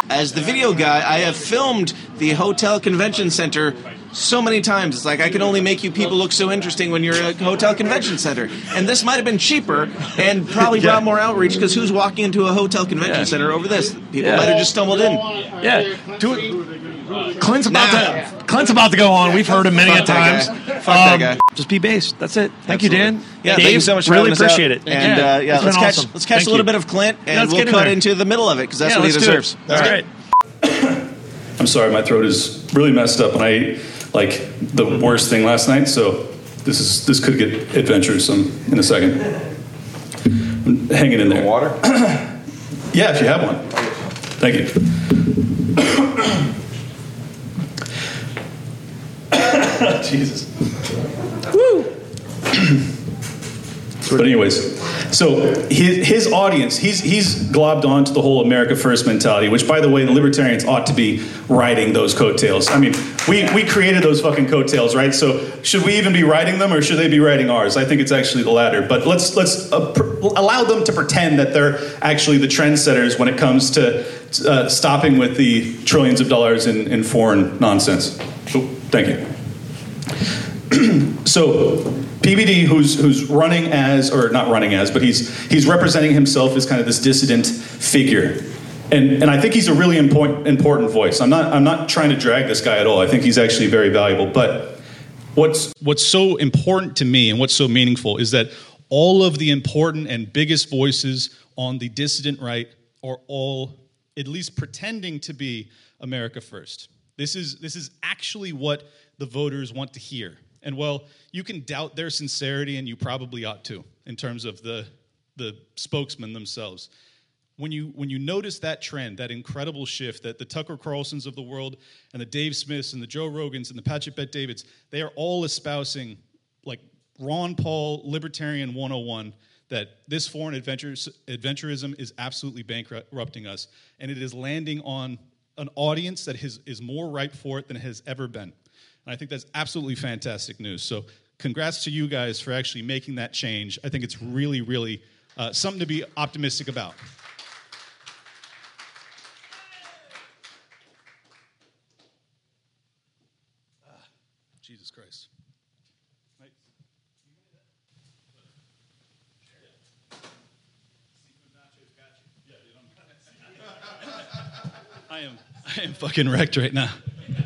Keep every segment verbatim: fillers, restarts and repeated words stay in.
as the video guy, I have filmed the Hotel Convention Center so many times. It's like I can only make you people look so interesting when you're at a Hotel Convention Center. And this might have been cheaper and probably Yeah. brought more outreach, because who's walking into a Hotel Convention Yeah. Center over this? People Yeah. might have just stumbled in. Yeah. Do it. Clint's about Nah. to Clint's about to go on. We've heard him many Fuck a that times. Um, guy. Fuck that guy. Just be based. That's it. Thank you, Dan. Yeah, Dave, thank you so much for really having us appreciate out. it. And uh, yeah, it's let's been catch awesome. let's catch Thank a little you. bit of Clint, and Yeah, let's we'll get in cut there. into the middle of it, because that's Yeah, what he let's do it. deserves. That's great. I'm sorry, my throat is really messed up, and I ate like the worst thing last night. So this is this could get adventuresome in a second. I'm hanging in there. Water? Yeah, if you have one. Thank you. Jesus. Woo. But anyways, so his, his audience, he's he's globbed onto the whole America First mentality, which, by the way, the libertarians ought to be riding those coattails. I mean, we, we created those fucking coattails, right? So should we even be riding them, or should they be riding ours? I think it's actually the latter. But let's let's uh, pr- allow them to pretend that they're actually the trendsetters when it comes to uh, stopping with the trillions of dollars in, in foreign nonsense. Oh, thank you. So P B D, who's who's running as, or not running as, but he's he's representing himself as kind of this dissident figure, and and I think he's a really important important voice. I'm not I'm not trying to drag this guy at all. I think he's actually very valuable. But what's what's so important to me and what's so meaningful is that all of the important and biggest voices on the dissident right are all at least pretending to be America First. This is this is actually what the voters want to hear. And while you can doubt their sincerity, and you probably ought to, in terms of the the spokesmen themselves, when you when you notice that trend, that incredible shift, that the Tucker Carlsons of the world and the Dave Smiths and the Joe Rogans and the Patrick Bet Davids, they are all espousing like Ron Paul Libertarian one oh one, that this foreign adventures, adventurism is absolutely bankrupting us, and it is landing on an audience that is, is more ripe for it than it has ever been. And I think that's absolutely fantastic news. So congrats to you guys for actually making that change. I think it's really, really uh, something to be optimistic about. Ah, Jesus Christ. I am, I am fucking wrecked right now.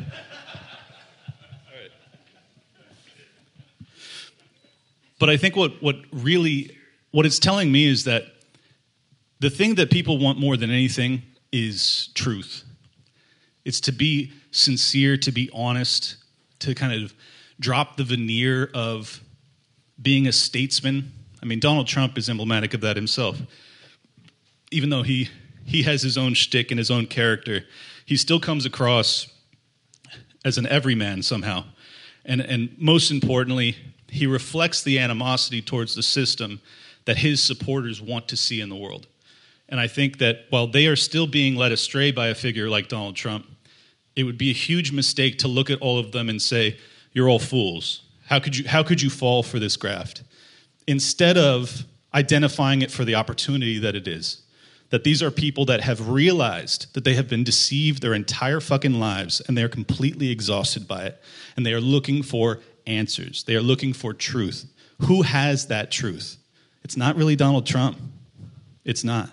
But I think what, what really, what it's telling me is that the thing that people want more than anything is truth. It's to be sincere, to be honest, to kind of drop the veneer of being a statesman. I mean, Donald Trump is emblematic of that himself. Even though he, he has his own shtick and his own character, he still comes across as an everyman somehow. And, and most importantly, he reflects the animosity towards the system that his supporters want to see in the world. And I think that while they are still being led astray by a figure like Donald Trump, it would be a huge mistake to look at all of them and say, you're all fools. How could you, how could you fall for this graft? Instead of identifying it for the opportunity that it is. That these are people that have realized that they have been deceived their entire fucking lives, and they're completely exhausted by it. And they are looking for answers. They are looking for truth. Who has that truth? It's not really Donald Trump. It's not.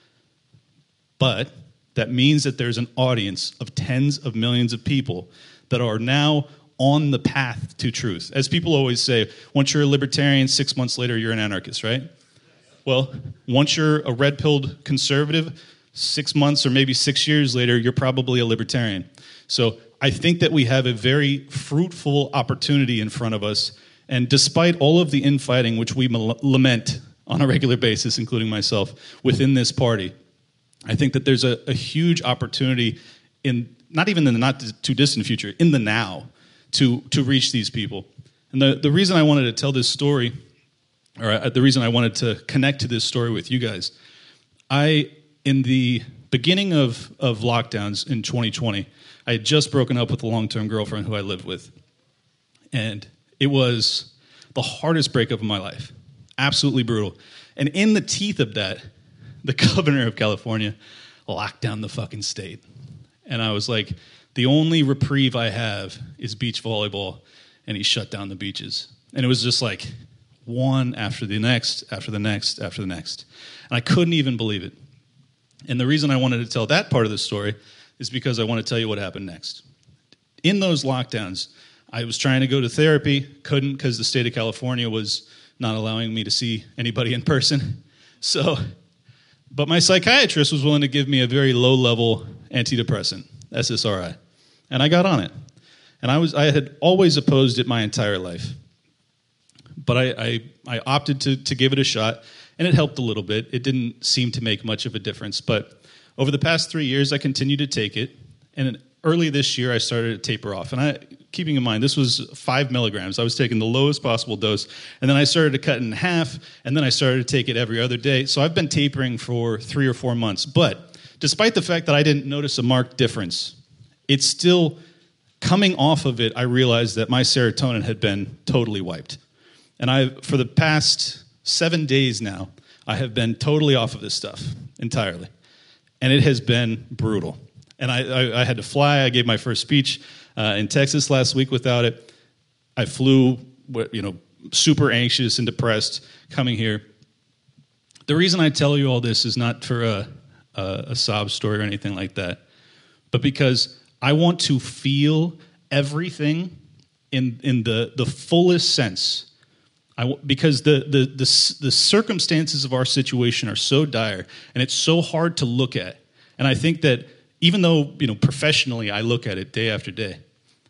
But that means that there's an audience of tens of millions of people that are now on the path to truth. As people always say, once you're a libertarian, six months later you're an anarchist, right? Well, once you're a red-pilled conservative, six months or maybe six years later, you're probably a libertarian. So I think that we have a very fruitful opportunity in front of us, and despite all of the infighting, which we lament on a regular basis, including myself, within this party, I think that there's a, a huge opportunity in, not even in the not too distant future, in the now, to, to reach these people. And the, the reason I wanted to tell this story, or the reason I wanted to connect to this story with you guys, I, in the beginning of, of lockdowns in twenty twenty, I had just broken up with a long-term girlfriend who I lived with. And it was the hardest breakup of my life. Absolutely brutal. And in the teeth of that, the governor of California lock down the fucking state. And I was like, the only reprieve I have is beach volleyball, and he shut down the beaches. And it was just like one after the next, after the next, after the next. And I couldn't even believe it. And the reason I wanted to tell that part of the story is because I want to tell you what happened next. In those lockdowns, I was trying to go to therapy, couldn't because the state of California was not allowing me to see anybody in person. So, but my psychiatrist was willing to give me a very low-level antidepressant, S S R I, and I got on it. And I was I had always opposed it my entire life, but I I, I opted to to give it a shot, and it helped a little bit. It didn't seem to make much of a difference, but over the past three years, I continued to take it, and early this year, I started to taper off. And I, keeping in mind, this was five milligrams. I was taking the lowest possible dose, and then I started to cut it in half, and then I started to take it every other day. So I've been tapering for three or four months. But despite the fact that I didn't notice a marked difference, it's still coming off of it, I realized that my serotonin had been totally wiped. And I, for the past seven days now, I have been totally off of this stuff entirely. And it has been brutal. And I, I, I had to fly. I gave my first speech uh, in Texas last week without it. I flew, you know, super anxious and depressed coming here. The reason I tell you all this is not for a, a, a sob story or anything like that, but because I want to feel everything in in the, the fullest sense. I, because the, the, the, the circumstances of our situation are so dire, and it's so hard to look at. And I think that even though, you know, professionally I look at it day after day,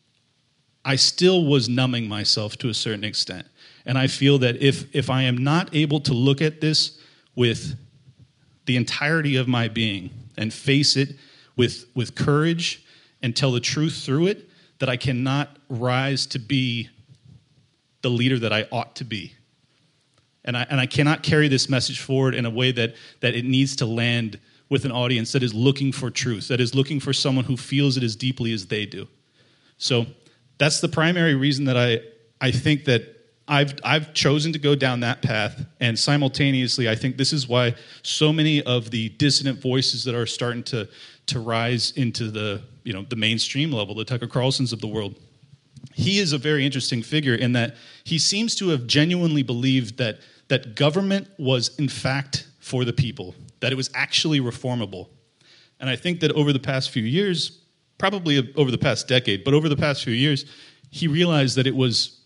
I still was numbing myself to a certain extent. And I feel that if if I am not able to look at this with the entirety of my being and face it with with courage and tell the truth through it, that I cannot rise to be the leader that I ought to be. And I and I cannot carry this message forward in a way that that it needs to land with an audience that is looking for truth, that is looking for someone who feels it as deeply as they do. So that's the primary reason that I I think that I've I've chosen to go down that path, and simultaneously I think this is why so many of the dissident voices that are starting to to rise into the, you know, the mainstream level, the Tucker Carlsons of the world. He is a very interesting figure in that he seems to have genuinely believed that that government was in fact for the people, that it was actually reformable. And I think that over the past few years, probably over the past decade, but over the past few years, he realized that it was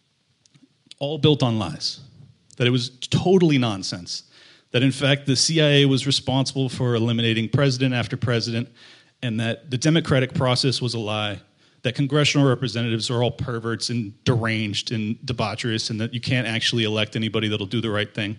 all built on lies, that it was totally nonsense, that in fact the C I A was responsible for eliminating president after president, and that the democratic process was a lie, that congressional representatives are all perverts and deranged and debaucherous, and that you can't actually elect anybody that'll do the right thing.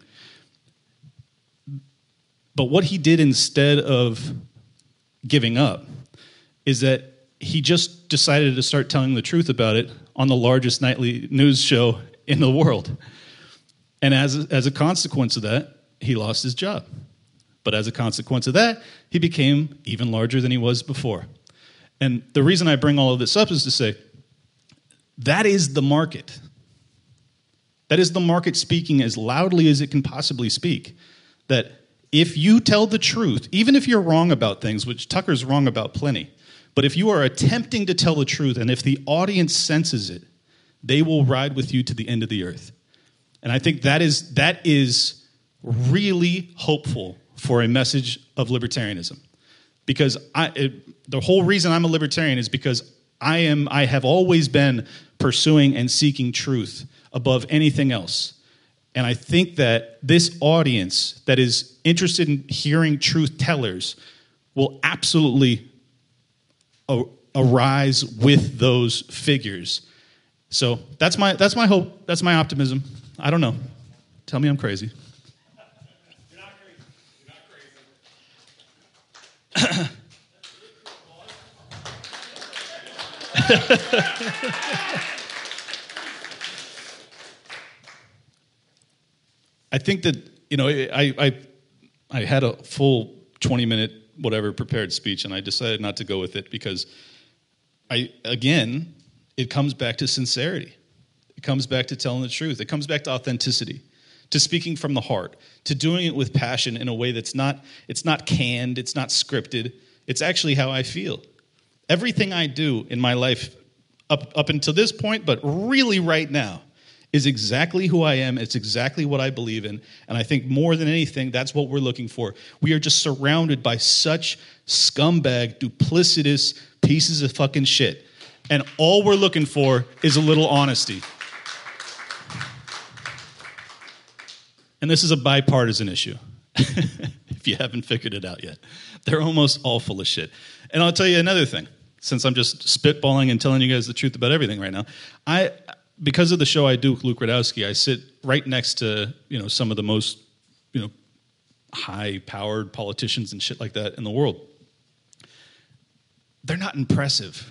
But what he did instead of giving up is that he just decided to start telling the truth about it on the largest nightly news show in the world. And as a, as a consequence of that, he lost his job. But as a consequence of that, he became even larger than he was before. And the reason I bring all of this up is to say, that is the market. That is the market speaking as loudly as it can possibly speak. That if you tell the truth, even if you're wrong about things, which Tucker's wrong about plenty, but if you are attempting to tell the truth, and if the audience senses it, they will ride with you to the end of the earth. And I think that is that is really hopeful for a message of libertarianism. Because I, it, the whole reason I'm a libertarian is because I am I have always been pursuing and seeking truth above anything else. And I think that this audience that is interested in hearing truth tellers will absolutely a- arise with those figures. So that's my that's my hope. That's my optimism. I don't know. Tell me I'm crazy. You're not crazy. You're not crazy. I think that, you know, I, I I had a full twenty minute whatever prepared speech, and I decided not to go with it because I again it comes back to sincerity. It comes back to telling the truth. It comes back to authenticity. to speaking from the heart, to doing it with passion in a way that's not, it's not canned, it's not scripted. It's actually how I feel. Everything I do in my life up, up until this point, but really right now, is exactly who I am. It's exactly what I believe in. And I think more than anything, that's what we're looking for. We are just surrounded by such scumbag, duplicitous pieces of fucking shit. And all we're looking for is a little honesty. And this is a bipartisan issue, if you haven't figured it out yet. They're almost all full of shit. And I'll tell you another thing, since I'm just spitballing and telling you guys the truth about everything right now. I, because of the show I do with Luke Radowski, I sit right next to, you know, some of the most, you know, high-powered politicians and shit like that in the world. They're not impressive.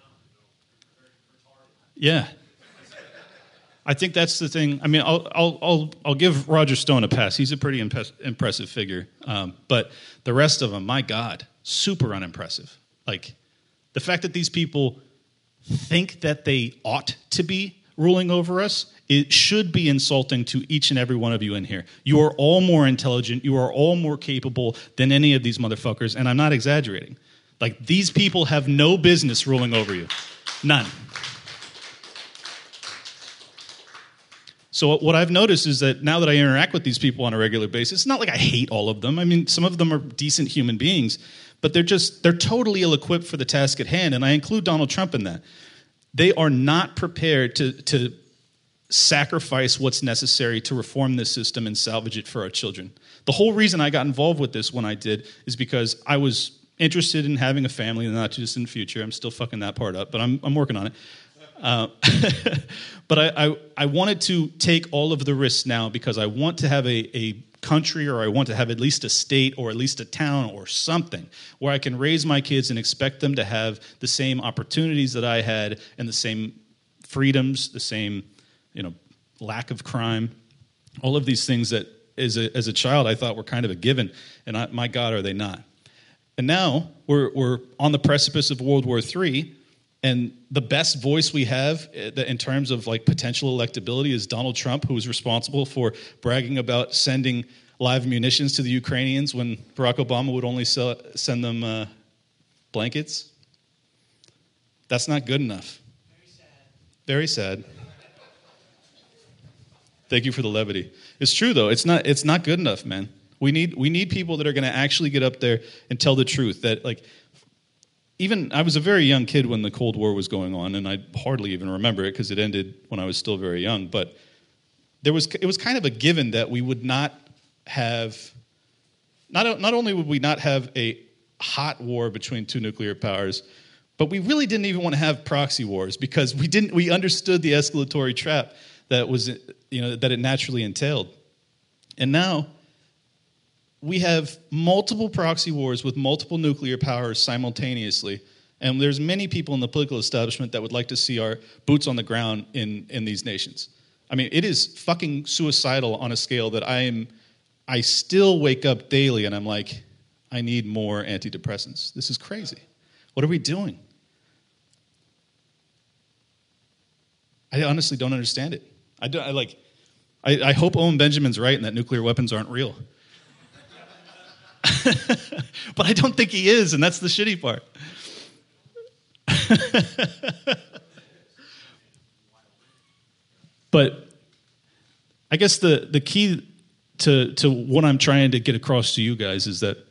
Yeah. I think that's the thing. I mean, I'll I'll I'll, I'll give Roger Stone a pass. He's a pretty imp- impressive figure. Um, but the rest of them, my God, super unimpressive. Like, the fact that these people think that they ought to be ruling over us, it should be insulting to each and every one of you in here. You are all more intelligent. You are all more capable than any of these motherfuckers, and I'm not exaggerating. Like, these people have no business ruling over you. None. So what I've noticed is that now that I interact with these people on a regular basis, it's not like I hate all of them. I mean, some of them are decent human beings, but they're just, they're totally ill-equipped for the task at hand, and I include Donald Trump in that. They are not prepared to, to sacrifice what's necessary to reform this system and salvage it for our children. The whole reason I got involved with this when I did is because I was interested in having a family in the not-too-distant future. I'm still fucking that part up, but I'm, I'm working on it. Uh, but I, I, I wanted to take all of the risks now because I want to have a, a country, or I want to have at least a state or at least a town or something where I can raise my kids and expect them to have the same opportunities that I had and the same freedoms, the same, you know, lack of crime, all of these things that as a, as a child I thought were kind of a given, and I, my God, are they not? And now we're we're on the precipice of World War Three. And the best voice we have in terms of like potential electability is Donald Trump, who was responsible for bragging about sending live munitions to the Ukrainians when Barack Obama would only sell, send them uh, blankets. That's not good enough. Very sad. Very sad. Thank you for the levity. It's true though. It's not. It's not good enough, man. We need we need people that are going to actually get up there and tell the truth. That like. Even I was a very young kid when the Cold War was going on, and I hardly even remember it because it ended when I was still very young. But there was it was kind of a given that we would not have not not only would we not have a hot war between two nuclear powers, but we really didn't even want to have proxy wars because we didn't we understood the escalatory trap that was you know that it naturally entailed. And now we have multiple proxy wars with multiple nuclear powers simultaneously, and there's many people in the political establishment that would like to see our boots on the ground in, in these nations. I mean, it is fucking suicidal on a scale that I am. I still wake up daily and I'm like, I need more antidepressants. This is crazy. What are we doing? I honestly don't understand it. I, do, I like. I, I hope Owen Benjamin's right and that nuclear weapons aren't real. But I don't think he is, and that's the shitty part. But I guess the, the key to, to what I'm trying to get across to you guys is that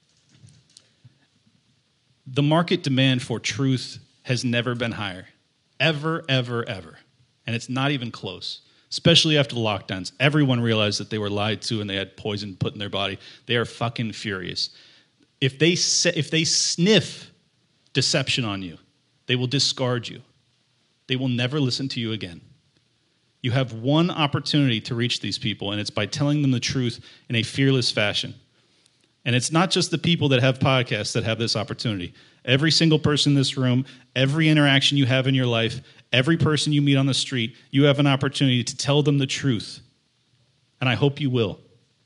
the market demand for truth has never been higher. Ever, ever, ever. And it's not even close. Especially after the lockdowns. Everyone realized that they were lied to and they had poison put in their body. They are fucking furious. If they se- if they sniff deception on you, they will discard you. They will never listen to you again. You have one opportunity to reach these people, and it's by telling them the truth in a fearless fashion. And it's not just the people that have podcasts that have this opportunity. Every single person in this room, every interaction you have in your life, every person you meet on the street, you have an opportunity to tell them the truth. And I hope you will.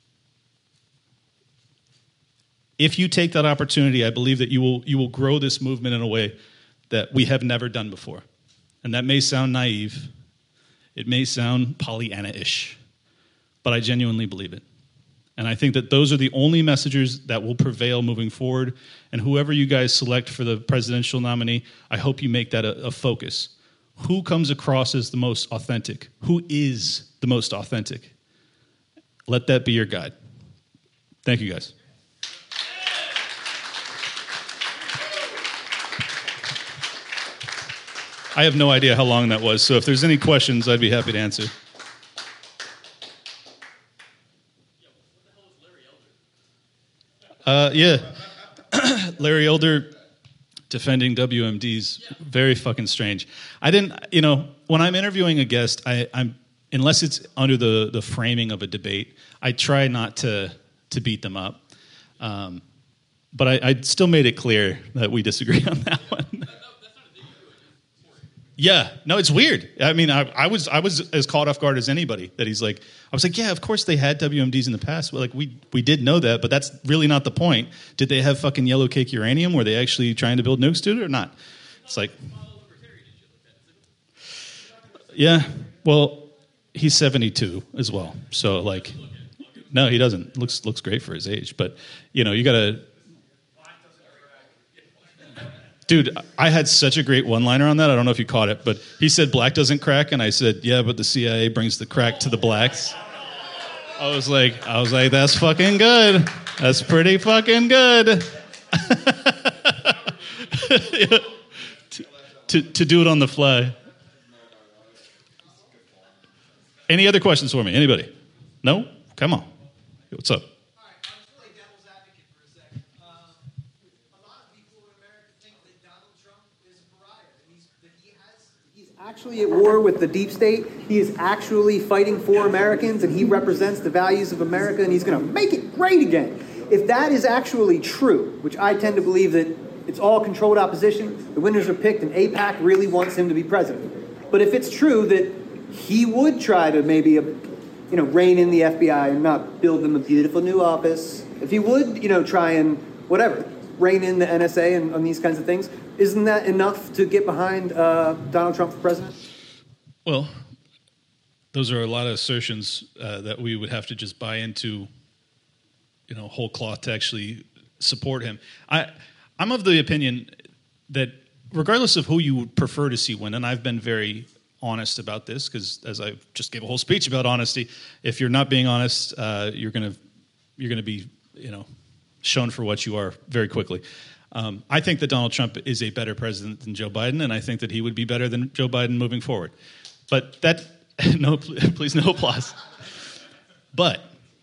If you take that opportunity, I believe that you will you will grow this movement in a way that we have never done before. And that may sound naive. It may sound Pollyanna-ish. but I genuinely believe it. And I think that those are the only messages that will prevail moving forward. And whoever you guys select for the presidential nominee, I hope you make that a, a focus. Who comes across as the most authentic? Who is the most authentic? Let that be your guide. Thank you, guys. I have no idea how long that was, so if there's any questions, I'd be happy to answer. Uh, yeah, Larry Elder defending W M Ds, very fucking strange. I didn't, you know, when I'm interviewing a guest, I, I'm unless it's under the, the framing of a debate, I try not to to beat them up. Um, but I, I still made it clear that we disagree on that one. Yeah, no, it's weird. I mean, I, I was I was as caught off guard as anybody that he's like, I was like, yeah, of course they had W M Ds in the past. But like we we did know that, but that's really not the point. Did they have fucking yellow cake uranium? Were they actually trying to build nukes to it or not? It's like, yeah, well, he's seventy-two as well. So like, no, he doesn't. Looks looks great for his age, but you know, you gotta. Dude, I had such a great one-liner on that. I don't know if you caught it, but he said black doesn't crack, and I said, yeah, but the C I A brings the crack to the blacks. I was like, I was like, that's fucking good. That's pretty fucking good. Yeah. to, to, to do it on the fly. Any other questions for me? Anybody? No? Come on. What's up? Actually at war with the deep state. He is actually fighting for Americans, and he represents the values of America, and he's going to make it great again. If that is actually true, which I tend to believe that it's all controlled opposition, the winners are picked, and AIPAC really wants him to be president. But if it's true that he would try to maybe, you know, rein in the F B I and not build them a beautiful new office, if he would, you know, try and whatever, rein in the N S A and on these kinds of things, isn't that enough to get behind uh, Donald Trump for president? Well, those are a lot of assertions uh, that we would have to just buy into, you know, whole cloth to actually support him. I, I'm of the opinion that regardless of who you would prefer to see win, and I've been very honest about this because as I just gave a whole speech about honesty, if you're not being honest, uh, you're gonna you're gonna be, you know, shown for what you are very quickly. Um, I think that Donald Trump is a better president than Joe Biden, and I think that he would be better than Joe Biden moving forward. But that, no, please, no applause. But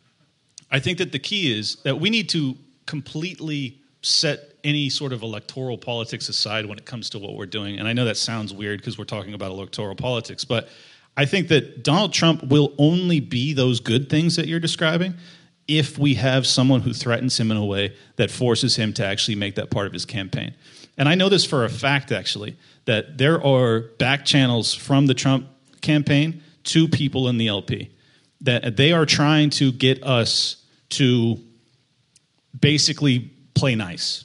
I think that the key is that we need to completely set any sort of electoral politics aside when it comes to what we're doing. And I know that sounds weird because we're talking about electoral politics, but I think that Donald Trump will only be those good things that you're describing if we have someone who threatens him in a way that forces him to actually make that part of his campaign. And I know this for a fact, actually, that there are back channels from the Trump campaign to people in the L P, that they are trying to get us to basically play nice.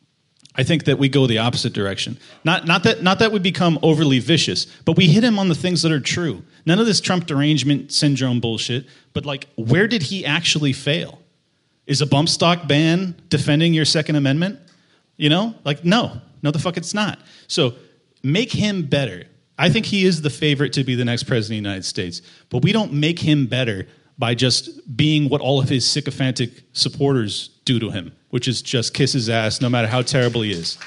I think that we go the opposite direction. Not, not that, not that we become overly vicious, but we hit him on the things that are true. None of this Trump derangement syndrome bullshit, but like, where did he actually fail? Is a bump stock ban defending your Second Amendment? You know, like, no, no, the fuck it's not. So make him better. I think he is the favorite to be the next president of the United States, but we don't make him better by just being what all of his sycophantic supporters do to him, which is just kiss his ass no matter how terrible he is.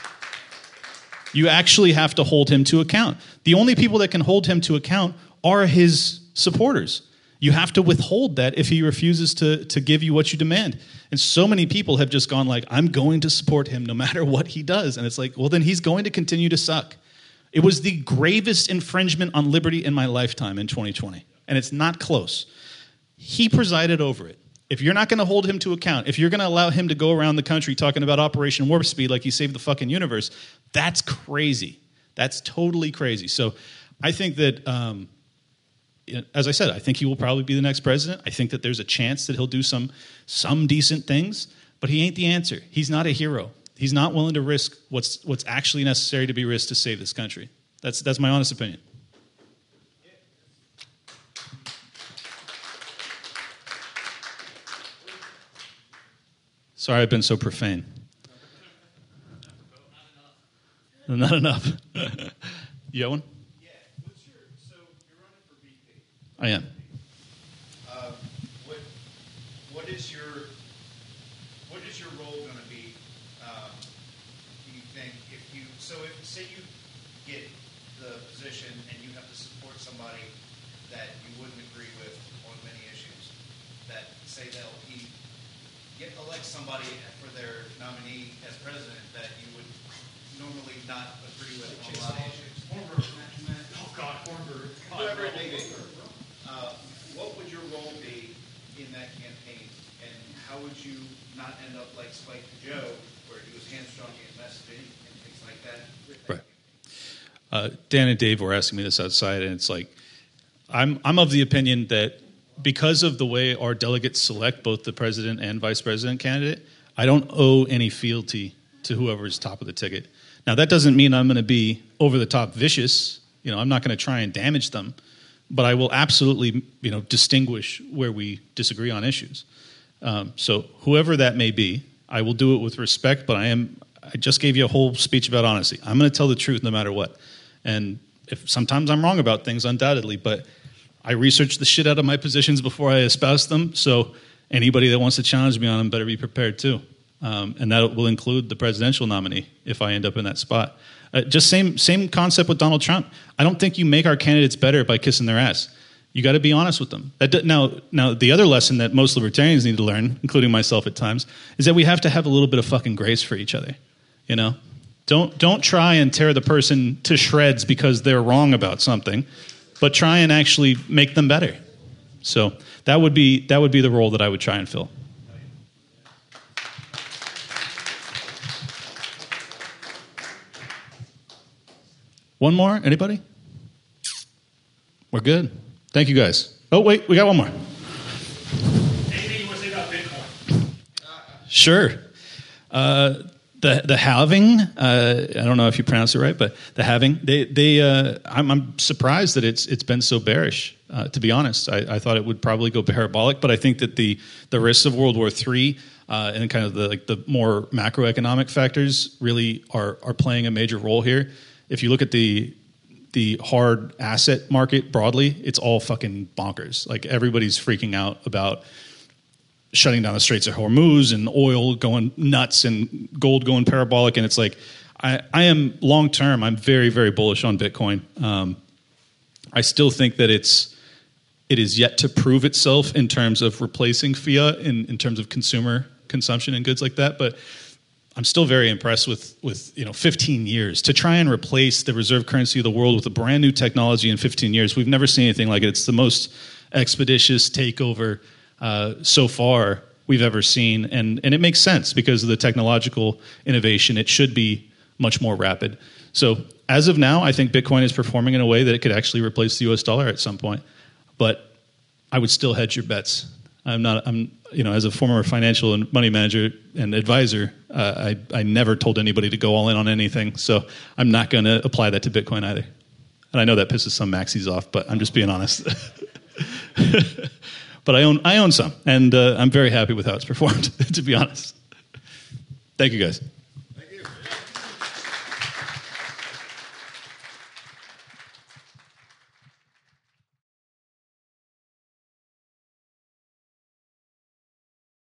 You actually have to hold him to account. The only people that can hold him to account are his supporters. You have to withhold that if he refuses to, to give you what you demand. And so many people have just gone like, I'm going to support him no matter what he does. And it's like, well, then he's going to continue to suck. It was the gravest infringement on liberty in my lifetime in twenty twenty. And it's not close. He presided over it. If you're not going to hold him to account, if you're going to allow him to go around the country talking about Operation Warp Speed like he saved the fucking universe, that's crazy. That's totally crazy. So I think that, um, as I said, I think he will probably be the next president. I think that there's a chance that he'll do some some decent things, but he ain't the answer. He's not a hero. He's not willing to risk what's what's actually necessary to be risked to save this country. That's that's my honest opinion. Sorry I've been so profane. Not enough. You got one? Yeah. What's your, so you're running for V P. I am. Uh, what what is your what is your role going to be? Um, do you think if you so if say you get the position and you have to support somebody that you wouldn't agree with on many issues, that say they'll he get elect somebody for their nominee as president that you would normally not agree with on a lot of issues. Oh, God, Hornberg. Whoever it may be. Uh, what would your role be in that campaign, and how would you not end up like Spike Joe, where he was hamstrung in messaging and things like that? Right. Uh, Dan and Dave were asking me this outside, and it's like, I'm I'm of the opinion that because of the way our delegates select both the president and vice president candidate, I don't owe any fealty to whoever's top of the ticket. Now, that doesn't mean I'm going to be over the top vicious. You know, I'm not going to try and damage them, but I will absolutely, you know, distinguish where we disagree on issues. Um, so whoever that may be, I will do it with respect, but I am, I just gave you a whole speech about honesty. I'm going to tell the truth no matter what. And if sometimes I'm wrong about things, undoubtedly, but I research the shit out of my positions before I espouse them. So anybody that wants to challenge me on them better be prepared too. Um, and that will include the presidential nominee if I end up in that spot. Uh, just same same concept with Donald Trump. I don't think you make our candidates better by kissing their ass. You got to be honest with them. That do, now, now the other lesson that most libertarians need to learn, including myself at times, is that we have to have a little bit of fucking grace for each other. You know, don't don't try and tear the person to shreds because they're wrong about something, but try and actually make them better. So that would be that would be the role that I would try and fill. One more? Anybody? We're good. Thank you, guys. Oh, wait, we got one more. Anything you want to say about Bitcoin? Sure. Uh, the the halving. Uh, I don't know if you pronounce it right, but the halving. They they. Uh, I'm, I'm surprised that it's it's been so bearish. Uh, to be honest, I, I thought it would probably go parabolic, but I think that the the risks of World War Three uh, and kind of the like the more macroeconomic factors really are are playing a major role here. If you look at the the hard asset market broadly, it's all fucking bonkers. Like everybody's freaking out about shutting down the Straits of Hormuz and oil going nuts and gold going parabolic. And it's like, I, I am long term, I'm very, very bullish on Bitcoin. Um, I still think that it's it is yet to prove itself in terms of replacing fiat in, in terms of consumer consumption and goods like that. But I'm still very impressed with, with you know fifteen years to try and replace the reserve currency of the world with a brand new technology in fifteen years. We've never seen anything like it. It's the most expeditious takeover uh, so far we've ever seen, and and it makes sense because of the technological innovation. It should be much more rapid. So as of now, I think Bitcoin is performing in a way that it could actually replace the U S dollar at some point. But I would still hedge your bets. I'm not. I'm. You know, as a former financial and money manager and advisor, uh, I I never told anybody to go all in on anything. So I'm not going to apply that to Bitcoin either. And I know that pisses some maxis off, but I'm just being honest. But I own I own some, and uh, I'm very happy with how it's performed. To be honest. Thank you, guys.